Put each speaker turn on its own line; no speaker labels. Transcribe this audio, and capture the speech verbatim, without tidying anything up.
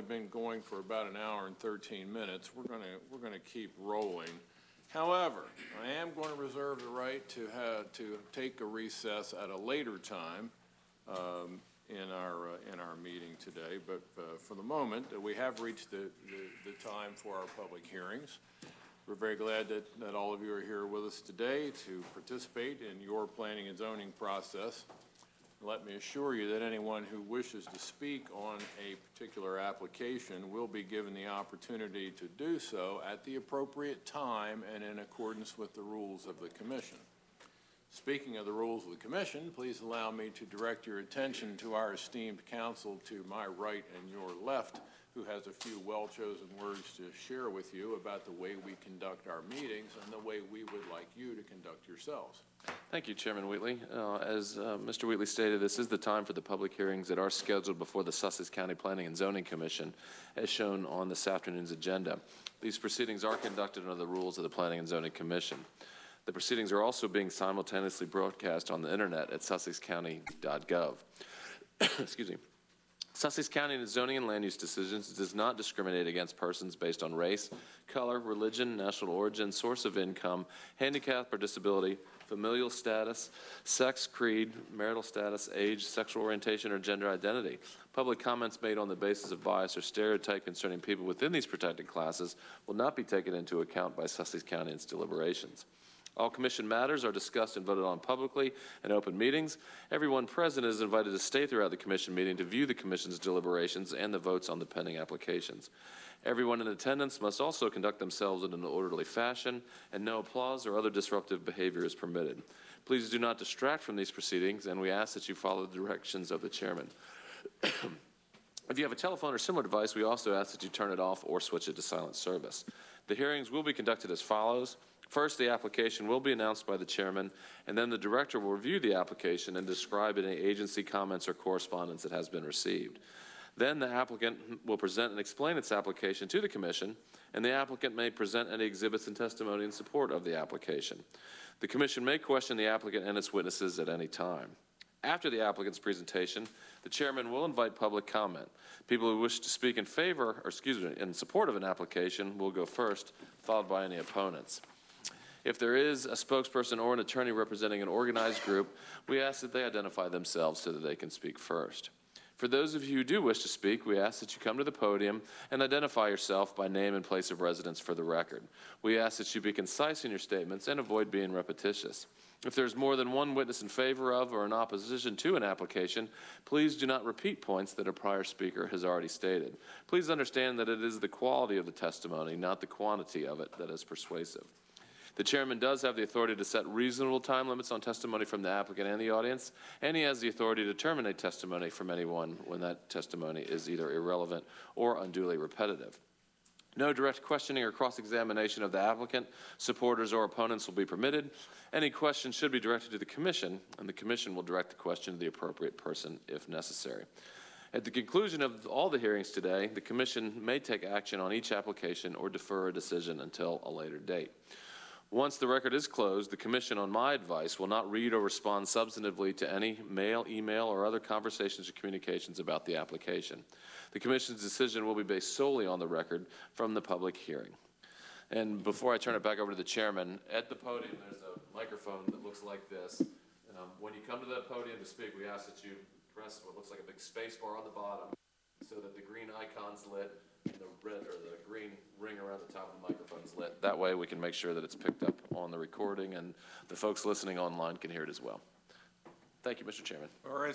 only been going for about an hour and thirteen minutes. We're going to we're going to keep rolling. However, I am going to reserve the right to have to take a recess at a later time um, in our uh, in our meeting today. But uh, for the moment, uh, we have reached the, the the time for our public hearings. We're very glad that, that all of you are here with us today to participate in your planning and zoning process. Let me assure you that anyone who wishes to speak on a particular application will be given the opportunity to do so at the appropriate time and in accordance with the rules of the Commission. Speaking of the rules of the Commission, please allow me to direct your attention to our esteemed counsel to my right and your left, who has a few well-chosen words to share with you about the way we conduct our meetings and the way we would like you to conduct yourselves.
Thank you, Chairman Wheatley. Uh, as uh, Mister Wheatley stated, this is the time for the public hearings that are scheduled before the Sussex County Planning and Zoning Commission, as shown on this afternoon's agenda. These proceedings are conducted under the rules of the Planning and Zoning Commission. The proceedings are also being simultaneously broadcast on the internet at sussex county dot gov. Excuse me. Sussex County in its zoning and land use decisions does not discriminate against persons based on race, color, religion, national origin, source of income, handicap or disability, familial status, sex, creed, marital status, age, sexual orientation, or gender identity. Public comments made on the basis of bias or stereotype concerning people within these protected classes will not be taken into account by Sussex County in its deliberations. All Commission matters are discussed and voted on publicly in open meetings. Everyone present is invited to stay throughout the Commission meeting to view the Commission's deliberations and the votes on the pending applications. Everyone in attendance must also conduct themselves in an orderly fashion, and no applause or other disruptive behavior is permitted. Please do not distract from these proceedings, and we ask that you follow the directions of the Chairman. If you have a telephone or similar device, we also ask that you turn it off or switch it to silent service. The hearings will be conducted as follows. First, the application will be announced by the Chairman, and then the Director will review the application and describe any agency comments or correspondence that has been received. Then the applicant will present and explain its application to the Commission, and the applicant may present any exhibits and testimony in support of the application. The Commission may question the applicant and its witnesses at any time. After the applicant's presentation, the Chairman will invite public comment. People who wish to speak in favor, or excuse me, in support of an application will go first, followed by any opponents. If there is a spokesperson or an attorney representing an organized group, we ask that they identify themselves so that they can speak first. For those of you who do wish to speak, we ask that you come to the podium and identify yourself by name and place of residence for the record. We ask that you be concise in your statements and avoid being repetitious. If there's more than one witness in favor of or in opposition to an application, please do not repeat points that a prior speaker has already stated. Please understand that it is the quality of the testimony, not the quantity of it, that is persuasive. The Chairman does have the authority to set reasonable time limits on testimony from the applicant and the audience, and he has the authority to terminate testimony from anyone when that testimony is either irrelevant or unduly repetitive. No direct questioning or cross-examination of the applicant, supporters, or opponents will be permitted. Any question should be directed to the Commission, and the Commission will direct the question to the appropriate person if necessary. At the conclusion of all the hearings today, the Commission may take action on each application or defer a decision until a later date. Once the record is closed, the Commission, on my advice, will not read or respond substantively to any mail, email, or other conversations or communications about the application. The Commission's decision will be based solely on the record from the public hearing. And before I turn it back over to the Chairman, at the podium there's a microphone that looks like this. Um, when you come to the podium to speak, we ask that you press what looks like a big space bar on the bottom so that the green icon's lit and the red or the green ring around the top of the microphone's lit. That way we can make sure that it's picked up on the recording and the folks listening online can hear it as well. Thank you, Mister Chairman.
All right.